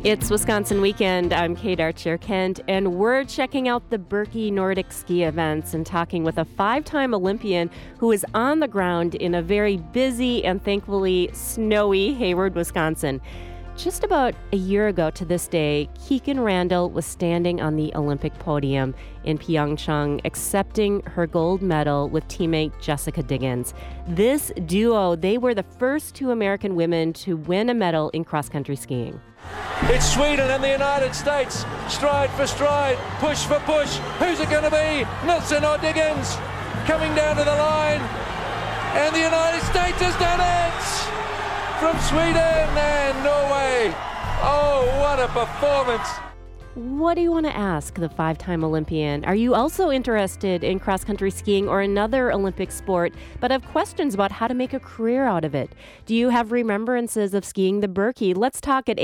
It's Wisconsin Weekend. I'm Kate Archer-Kent, and we're checking out the Birkie Nordic ski events and talking with a 5-time Olympian who is on the ground in a very busy and thankfully snowy Hayward, Wisconsin. Just about a year ago to this day, Kikkan Randall was standing on the Olympic podium in Pyeongchang accepting her gold medal with teammate Jessica Diggins. This duo, they were the first 2 American women to win a medal in cross-country skiing. It's Sweden and the United States, stride for stride, push for push. Who's it going to be? Nilsson or Diggins? Coming down to the line, and the United States has done it! From Sweden and Norway. Oh, what a performance. What do you want to ask the 5-time Olympian? Are you also interested in cross-country skiing or another Olympic sport, but have questions about how to make a career out of it? Do you have remembrances of skiing the Birkie? Let's talk at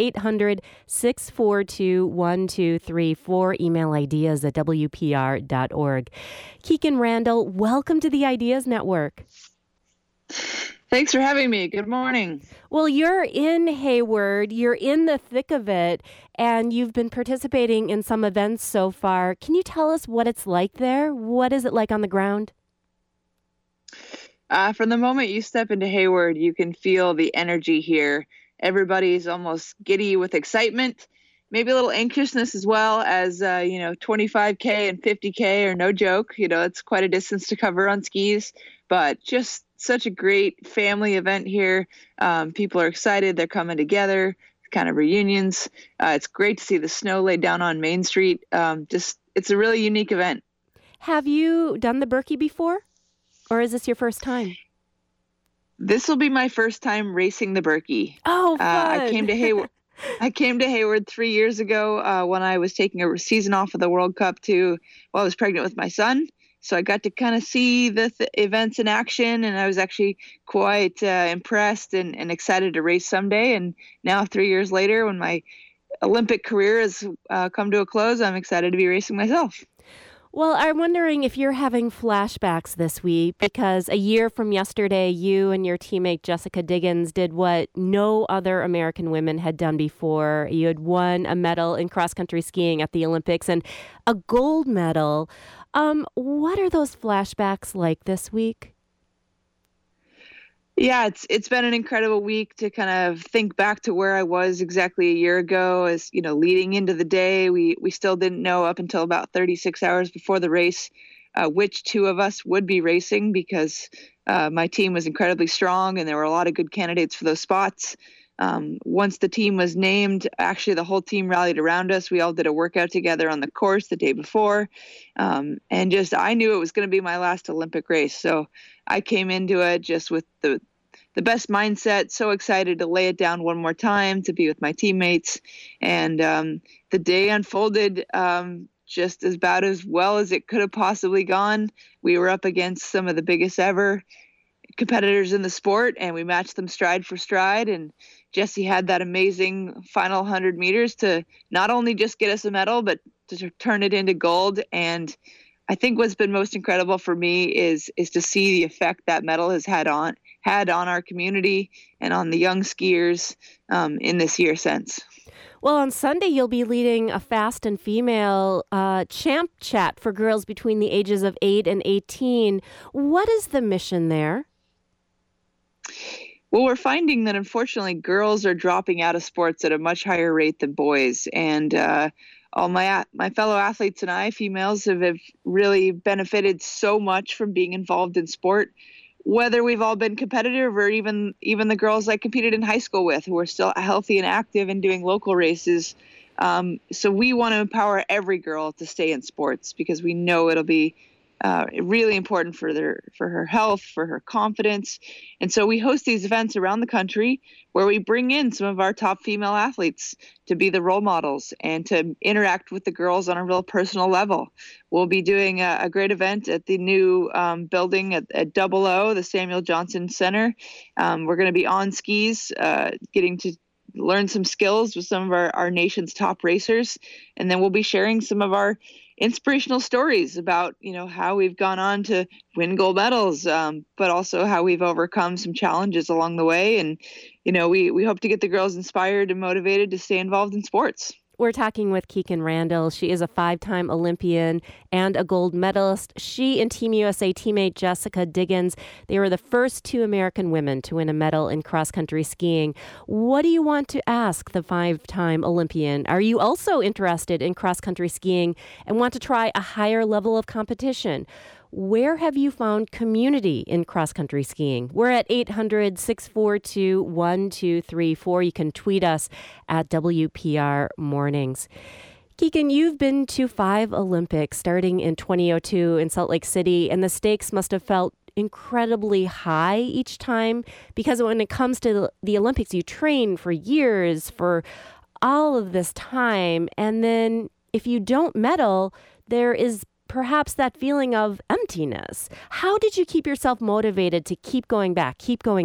800-642-1234. Email ideas at WPR.org. Kikkan Randall, welcome to the Ideas Network. Thanks for having me. Good morning. Well, you're in Hayward, you're in the thick of it, and you've been participating in some events so far. Can you tell us what it's like there? What is it like on the ground? From the moment you step into Hayward, you can feel the energy here. Everybody's almost giddy with excitement, maybe a little anxiousness as well, as 25K and 50K are no joke. It's quite a distance to cover on skis, but just such a great family event here. People are excited. They're coming together, kind of reunions. It's great to see the snow laid down on Main Street. It's a really unique event. Have you done the Birkie before, or is this your first time? This will be my first time racing the Birkie. Oh, fun. I came to Hayward 3 years ago when I was taking a season off of the World Cup I was pregnant with my son. So I got to kind of see the events in action, and I was actually quite impressed and excited to race someday. And now 3 years later, when my Olympic career has come to a close, I'm excited to be racing myself. Well, I'm wondering if you're having flashbacks this week, because a year from yesterday, you and your teammate Jessica Diggins did what no other American women had done before. You had won a medal in cross-country skiing at the Olympics and a gold medal. What are those flashbacks like this week? Yeah, it's been an incredible week to kind of think back to where I was exactly a year ago. As leading into the day, we still didn't know up until about 36 hours before the race which 2 of us would be racing, because my team was incredibly strong and there were a lot of good candidates for those spots. Once the team was named, actually the whole team rallied around us. We all did a workout together on the course the day before. And I knew it was going to be my last Olympic race. So I came into it just with the best mindset, so excited to lay it down one more time, to be with my teammates. And the day unfolded just about as well as it could have possibly gone. We were up against some of the biggest ever competitors in the sport, and we matched them stride for stride. And Jessie had that amazing final 100 meters to not only just get us a medal, but to turn it into gold. And I think what's been most incredible for me is to see the effect that medal has had on our community and on the young skiers in this year since. Well, on Sunday, you'll be leading a fast and female champ chat for girls between the ages of 8 and 18. What is the mission there? Well, we're finding that unfortunately girls are dropping out of sports at a much higher rate than boys. And all my fellow athletes and I, females, have really benefited so much from being involved in sport, whether we've all been competitive or even the girls I competed in high school with, who are still healthy and active and doing local races. So we want to empower every girl to stay in sports, because we know it'll be really important for her health, for her confidence. And so we host these events around the country where we bring in some of our top female athletes to be the role models and to interact with the girls on a real personal level. We'll be doing a great event at the new building at Double O, the Samuel Johnson Center. We're going to be on skis, getting to learn some skills with some of our nation's top racers. And then we'll be sharing some of our inspirational stories about, how we've gone on to win gold medals, but also how we've overcome some challenges along the way. And, we hope to get the girls inspired and motivated to stay involved in sports. We're talking with Kikkan Randall. She is a 5-time Olympian and a gold medalist. She and Team USA teammate Jessica Diggins, they were the first 2 American women to win a medal in cross-country skiing. What do you want to ask the 5-time Olympian? Are you also interested in cross-country skiing and want to try a higher level of competition? Where have you found community in cross-country skiing? We're at 800-642-1234. You can tweet us at WPR Mornings. Kikkan, you've been to 5 Olympics starting in 2002 in Salt Lake City, and the stakes must have felt incredibly high each time because when it comes to the Olympics, you train for years for all of this time, and then if you don't medal, there is perhaps that feeling of emptiness. How did you keep yourself motivated to keep going back?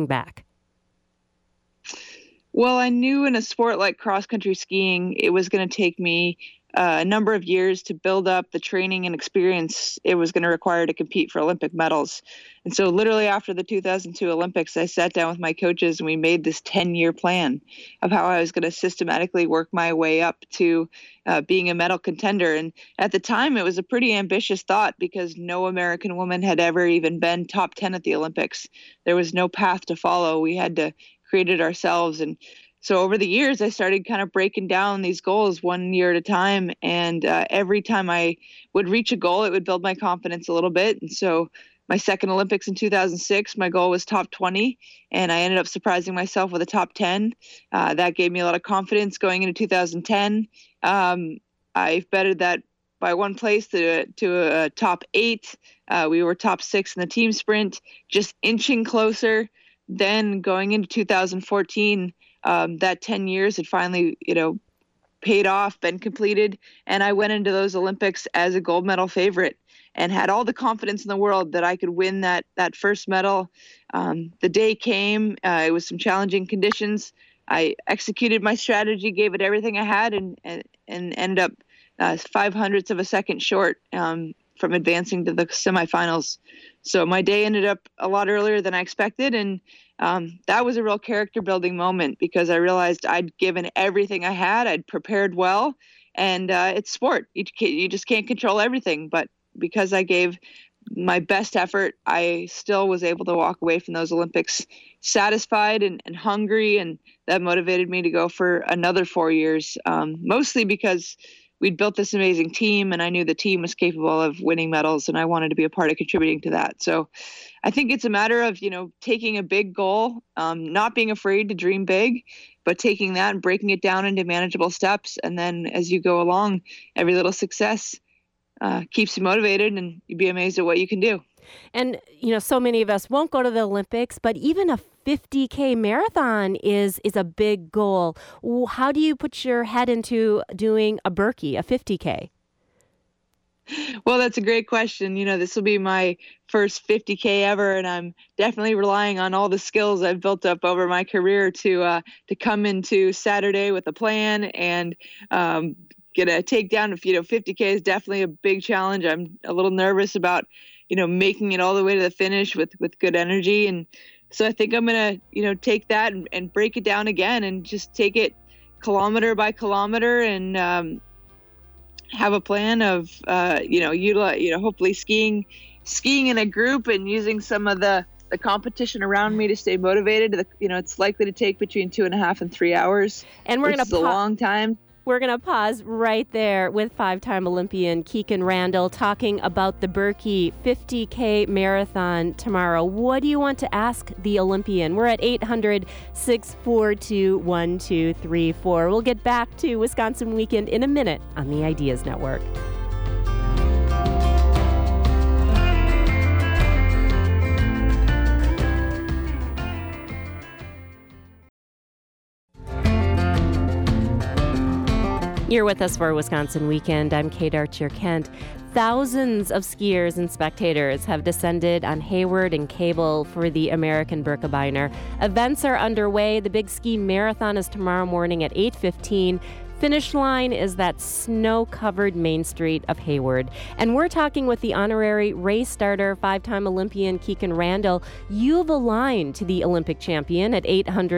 Well, I knew in a sport like cross-country skiing, it was going to take me a number of years to build up the training and experience it was going to require to compete for Olympic medals. And so literally after the 2002 Olympics, I sat down with my coaches and we made this 10-year plan of how I was going to systematically work my way up to being a medal contender. And at the time, it was a pretty ambitious thought because no American woman had ever even been top 10 at the Olympics. There was no path to follow. We had to create it ourselves. And so over the years, I started kind of breaking down these goals 1 year at a time. And every time I would reach a goal, it would build my confidence a little bit. And so my second Olympics in 2006, my goal was top 20, and I ended up surprising myself with a top 10. That gave me a lot of confidence going into 2010. I bettered that by 1 place to a top 8. We were top 6 in the team sprint, just inching closer. Then going into 2014, that 10 years had finally, paid off, been completed. And I went into those Olympics as a gold medal favorite and had all the confidence in the world that I could win that first medal. The day came, it was some challenging conditions. I executed my strategy, gave it everything I had, and ended up 0.05 of a second short from advancing to the semifinals. So my day ended up a lot earlier than I expected. And that was a real character building moment because I realized I'd given everything I had. I'd prepared well, and it's sport. You just can't control everything. But because I gave my best effort, I still was able to walk away from those Olympics satisfied and hungry. And that motivated me to go for another 4 years, mostly because we'd built this amazing team and I knew the team was capable of winning medals and I wanted to be a part of contributing to that. So I think it's a matter of, taking a big goal, not being afraid to dream big, but taking that and breaking it down into manageable steps. And then as you go along, every little success keeps you motivated and you'd be amazed at what you can do. And, so many of us won't go to the Olympics, but even a 50K marathon is a big goal. How do you put your head into doing a Birkie, a 50K? Well, that's a great question. This will be my first 50K ever, and I'm definitely relying on all the skills I've built up over my career to come into Saturday with a plan and get a takedown. 50K is definitely a big challenge. I'm a little nervous about making it all the way to the finish with good energy. And so I think I'm going to, take that and break it down again and just take it kilometer by kilometer and have a plan of, hopefully skiing in a group and using some of the competition around me to stay motivated. It's likely to take between 2.5 and 3 hours. And we're going to a long time. We're going to pause right there with 5-time Olympian Kikkan Randall talking about the Birkie 50K marathon tomorrow. What do you want to ask the Olympian? We're at 800-642-1234. We'll get back to Wisconsin Weekend in a minute on the Ideas Network. You're with us for Wisconsin Weekend. I'm Kate Archer-Kent. Thousands of skiers and spectators have descended on Hayward and Cable for the American Birkebeiner. Events are underway. The Big Ski Marathon is tomorrow morning at 8:15. Finish line is that snow-covered Main Street of Hayward. And we're talking with the honorary race starter, five-time Olympian Kikkan Randall. You've aligned to the Olympic champion at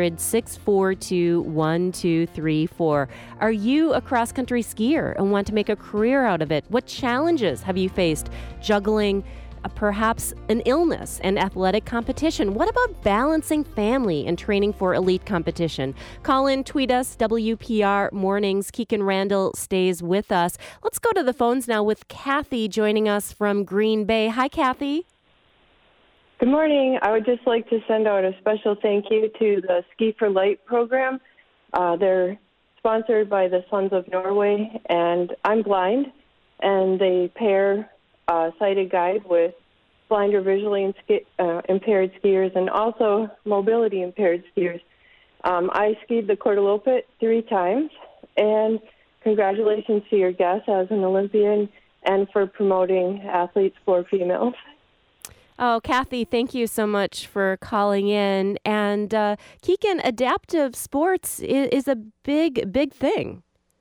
800-642-1234. Are you a cross-country skier and want to make a career out of it? What challenges have you faced juggling perhaps an illness and athletic competition? What about balancing family and training for elite competition? Call in, tweet us, WPR Mornings. Kikkan Randall stays with us. Let's go to the phones now with Kathy joining us from Green Bay. Hi, Kathy. Good morning. I would just like to send out a special thank you to the Ski for Light program. They're sponsored by the Sons of Norway, and I'm blind, and they pair sighted guide with blind or visually impaired skiers and also mobility impaired skiers. I skied the Kortaloppet 3 times, and congratulations to your guest as an Olympian and for promoting athletes for females. Oh, Kathy, thank you so much for calling in. And Kikkan, adaptive sports is a big thing.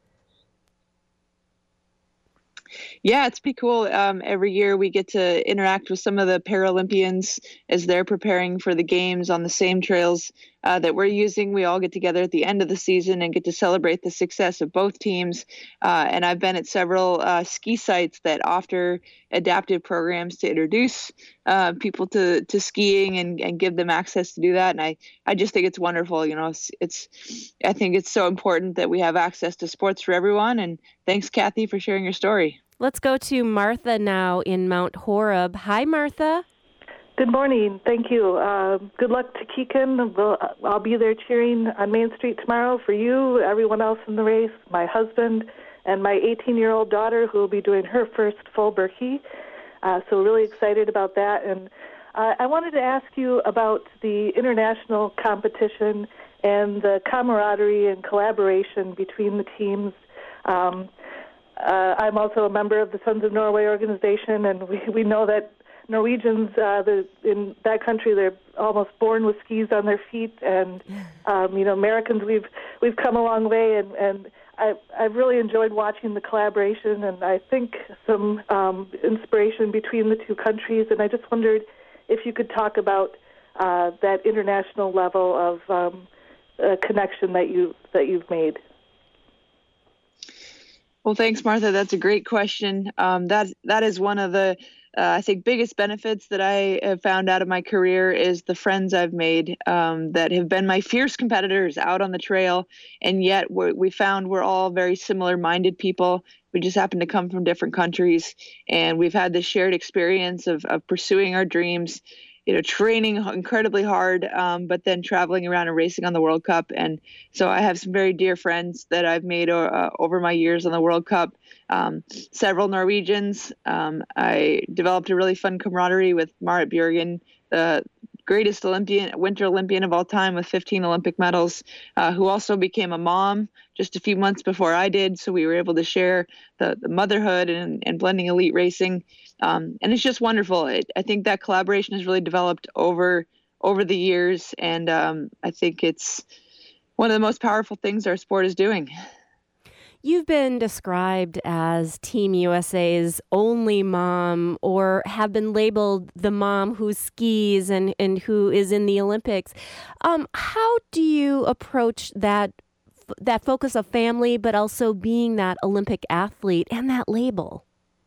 Yeah, it's pretty cool. Every year we get to interact with some of the Paralympians as they're preparing for the games on the same trails that we're using. We all get together at the end of the season and get to celebrate the success of both teams. And I've been at several ski sites that offer adaptive programs to introduce people to skiing and give them access to do that. And I just think it's wonderful. You know, I think it's so important that we have access to sports for everyone. And thanks, Kathy, for sharing your story. Let's go to Martha now in Mount Horeb. Hi, Martha. Good morning. Thank you. Good luck to Kikkan. I'll be there cheering on Main Street tomorrow for you, everyone else in the race, my husband, and my 18-year-old daughter who will be doing her first full Birkie. So really excited about that. And I wanted to ask you about the international competition and the camaraderie and collaboration between the teams. I'm also a member of the Sons of Norway organization, and we know that Norwegians in that country, they're almost born with skis on their feet, and Americans, we've come a long way, and I've really enjoyed watching the collaboration, and I think some inspiration between the two countries. And I just wondered if you could talk about that international level of connection that you've made. Well, thanks, Martha. That's a great question. That is one of the, I think, biggest benefits that I have found out of my career is the friends I've made that have been my fierce competitors out on the trail. And yet we found we're all very similar-minded people. We just happen to come from different countries. And we've had this shared experience of pursuing our dreams, training incredibly hard, but then traveling around and racing on the World Cup. And so I have some very dear friends that I've made over my years on the World Cup. Several Norwegians. I developed a really fun camaraderie with Marit Bjørgen, the greatest Winter Olympian of all time with 15 Olympic medals, who also became a mom just a few months before I did. So we were able to share the motherhood and blending elite racing. And it's just wonderful. I think that collaboration has really developed over the years. And I think it's one of the most powerful things our sport is doing. You've been described as Team USA's only mom, or have been labeled the mom who skis and who is in the Olympics. How do you approach that focus of family, but also being that Olympic athlete and that label?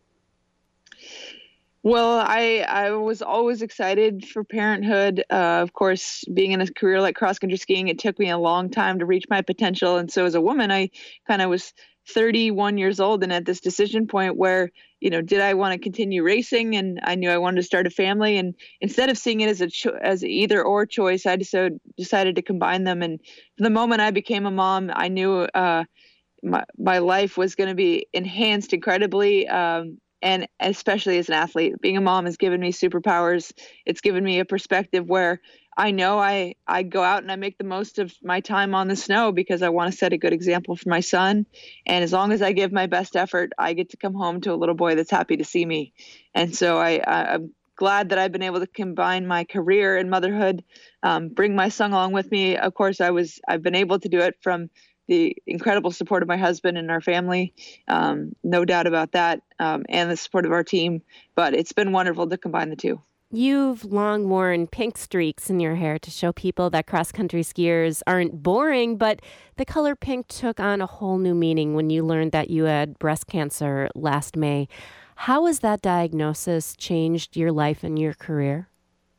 Well, I was always excited for parenthood. Of course, being in a career like cross-country skiing, it took me a long time to reach my potential. And so as a woman, I kind of was 31 years old and at this decision point where, did I want to continue racing? And I knew I wanted to start a family. And instead of seeing it as either or choice, I decided to combine them. And from the moment I became a mom, I knew my life was going to be enhanced incredibly. And especially as an athlete, being a mom has given me superpowers. It's given me a perspective where I know I go out and I make the most of my time on the snow because I want to set a good example for my son. And as long as I give my best effort, I get to come home to a little boy that's happy to see me. And so I'm glad that I've been able to combine my career and motherhood, bring my son along with me. Of course, I've been able to do it from the incredible support of my husband and our family, no doubt about that, and the support of our team. But it's been wonderful to combine the two. You've long worn pink streaks in your hair to show people that cross-country skiers aren't boring, but the color pink took on a whole new meaning when you learned that you had breast cancer last May. How has that diagnosis changed your life and your career?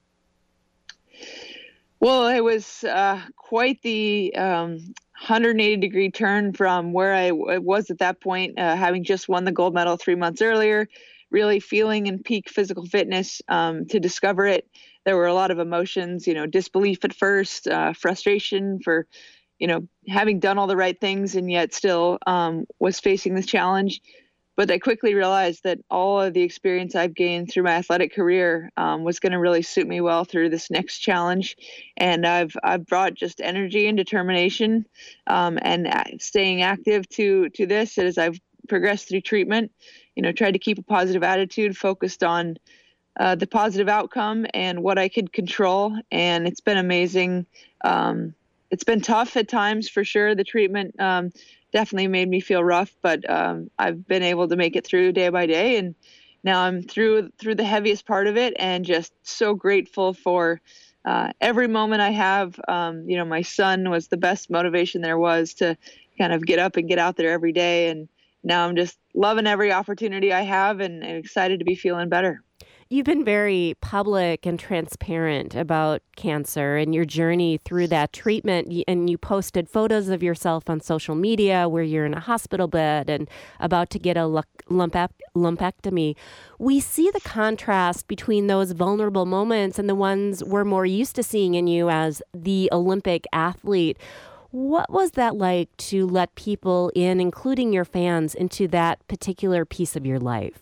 Well, it was quite the 180-degree turn from where I was at that point, having just won the gold medal 3 months earlier, really feeling in peak physical fitness to discover it. There were a lot of emotions, disbelief at first, frustration for, having done all the right things and yet still was facing this challenge. But I quickly realized that all of the experience I've gained through my athletic career was going to really suit me well through this next challenge. And I've brought just energy and determination and staying active to this as I've progressed through treatment. Tried to keep a positive attitude, focused on the positive outcome and what I could control. And it's been amazing. It's been tough at times for sure. The treatment definitely made me feel rough, but I've been able to make it through day by day. And now I'm through the heaviest part of it and just so grateful for every moment I have. My son was the best motivation there was to kind of get up and get out there every day. And now I'm just loving every opportunity I have and excited to be feeling better. You've been very public and transparent about cancer and your journey through that treatment. And you posted photos of yourself on social media where you're in a hospital bed and about to get a lumpectomy. We see the contrast between those vulnerable moments and the ones we're more used to seeing in you as the Olympic athlete. What was that like to let people in, including your fans, into that particular piece of your life?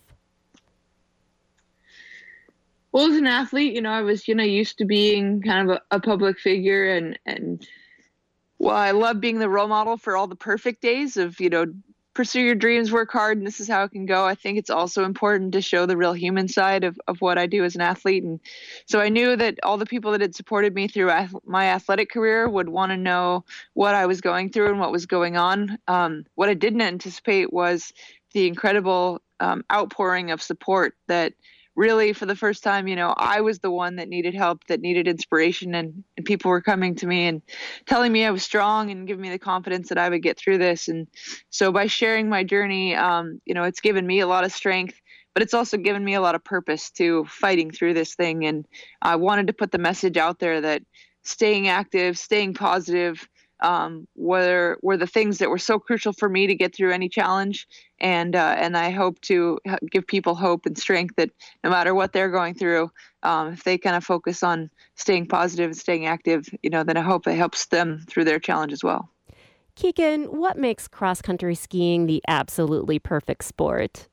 Well, as an athlete, I was, used to being kind of a public figure and well, I love being the role model for all the perfect days of, pursue your dreams, work hard, and this is how it can go. I think it's also important to show the real human side of what I do as an athlete. And so I knew that all the people that had supported me through my athletic career would want to know what I was going through and what was going on. What I didn't anticipate was the incredible outpouring of support that really, for the first time, I was the one that needed help, that needed inspiration, and people were coming to me and telling me I was strong and giving me the confidence that I would get through this. And so by sharing my journey, it's given me a lot of strength, but it's also given me a lot of purpose to fighting through this thing. And I wanted to put the message out there that staying active, staying positive, were the things that were so crucial for me to get through any challenge. And I hope to give people hope and strength that no matter what they're going through, if they kind of focus on staying positive and staying active, then I hope it helps them through their challenge as well. Keegan, what makes cross-country skiing the absolutely perfect sport?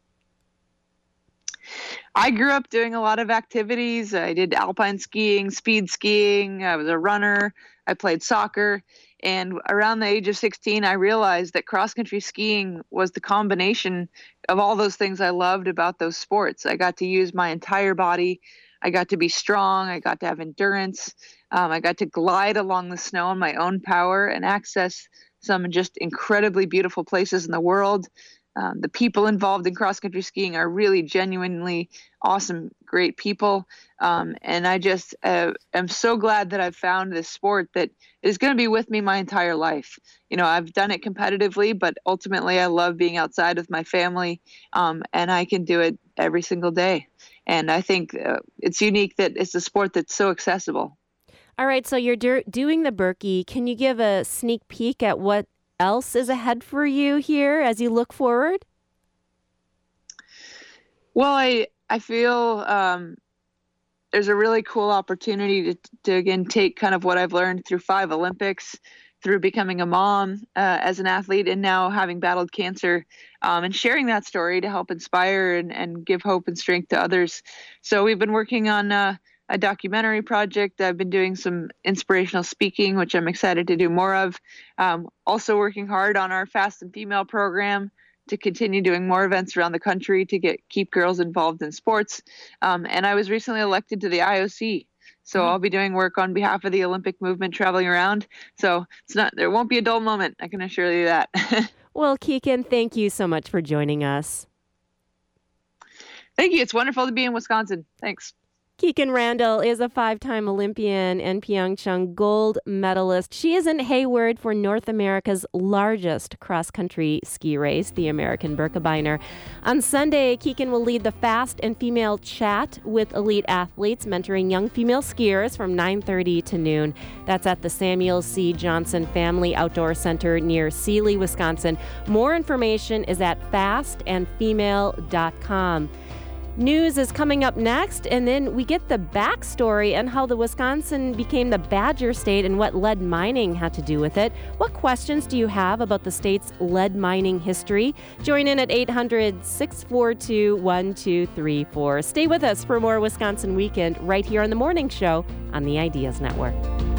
I grew up doing a lot of activities. I did alpine skiing, speed skiing. I was a runner. I played soccer. And around the age of 16, I realized that cross-country skiing was the combination of all those things I loved about those sports. I got to use my entire body. I got to be strong. I got to have endurance. I got to glide along the snow on my own power and access some just incredibly beautiful places in the world. The people involved in cross-country skiing are really genuinely awesome, great people. And I just am so glad that I've found this sport that is going to be with me my entire life. I've done it competitively, but ultimately I love being outside with my family, and I can do it every single day. And I think it's unique that it's a sport that's so accessible. All right, so you're doing the Birkie. Can you give a sneak peek at what else is ahead for you here as you look forward? Well, I feel there's a really cool opportunity to again take kind of what I've learned through 5 Olympics, through becoming a mom as an athlete, and now having battled cancer, and sharing that story to help inspire and give hope and strength to others. So we've been working on a documentary project. I've been doing some inspirational speaking, which I'm excited to do more of. Also working hard on our Fast and Female program to continue doing more events around the country to keep girls involved in sports. And I was recently elected to the IOC. So I'll be doing work on behalf of the Olympic movement traveling around. So there won't be a dull moment, I can assure you that. Well, Keegan, thank you so much for joining us. Thank you. It's wonderful to be in Wisconsin. Thanks. Keegan Randall is a 5-time Olympian and Pyeongchang gold medalist. She is in Hayward for North America's largest cross-country ski race, the American Birkebeiner. On Sunday, Keegan will lead the Fast and Female Chat with elite athletes, mentoring young female skiers from 9:30 to noon. That's at the Samuel C. Johnson Family Outdoor Center near Sealy, Wisconsin. More information is at fastandfemale.com. News is coming up next, and then we get the backstory on how the Wisconsin became the Badger State and what lead mining had to do with it. What questions do you have about the state's lead mining history? Join in at 800-642-1234. Stay with us for more Wisconsin Weekend right here on The Morning Show on the Ideas Network.